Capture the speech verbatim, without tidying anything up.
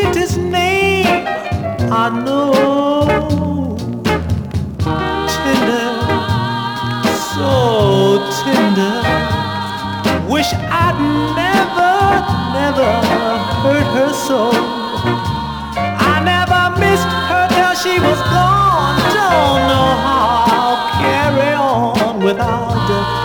sweetest name I know. Tender, so tender. Wish I'd never, never hurt her so. I never missed her till she was gone. Don't know how I'll carry on without her.